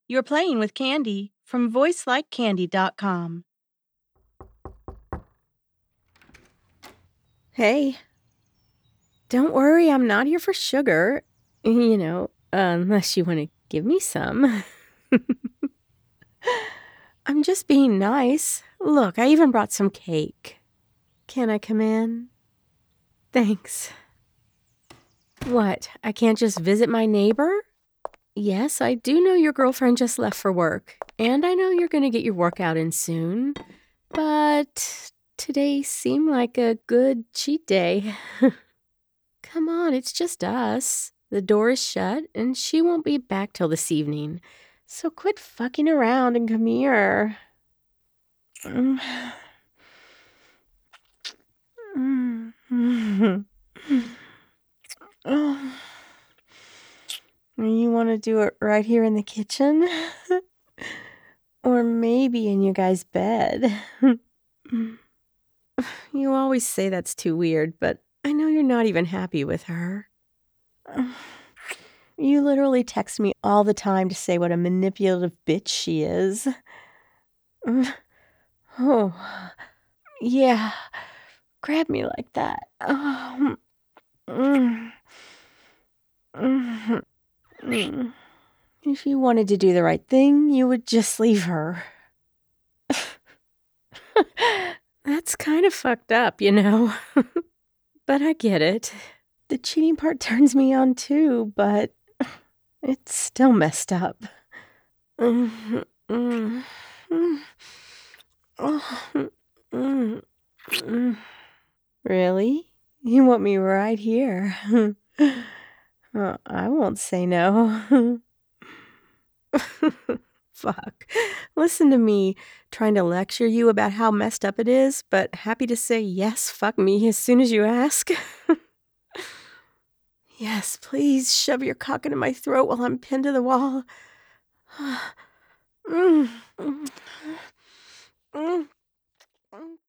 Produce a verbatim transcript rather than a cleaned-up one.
You're playing with Candy from voice like candy dot com. Hey. Don't worry, I'm not here for sugar. You know, uh, unless you want to give me some. I'm just being nice. Look, I even brought some cake. Can I come in? Thanks. What, I can't just visit my neighbor? Yes, I do know your girlfriend just left for work, and I know you're going to get your workout in soon, but today seemed like a good cheat day. Come on, it's just us. The door is shut, and she won't be back till this evening. So quit fucking around and come here. Mm. Mm. Oh. You want to do it right here in the kitchen? Or maybe in your guys' bed? You always say that's too weird, but I know you're not even happy with her. You literally text me all the time to say what a manipulative bitch she is. Oh, yeah. Grab me like that. Oh. Mm. Mm. Mm. If you wanted to do the right thing, you would just leave her. That's kind of fucked up, you know. But I get it. The cheating part turns me on too, but it's still messed up. Mm. Mm. Mm. Oh. Mm. Mm. Really? You want me right here? Oh, I won't say no. Fuck. Listen to me trying to lecture you about how messed up it is, but happy to say yes, fuck me as soon as you ask. Yes, please shove your cock into my throat while I'm pinned to the wall. Mm. Mm. Mm.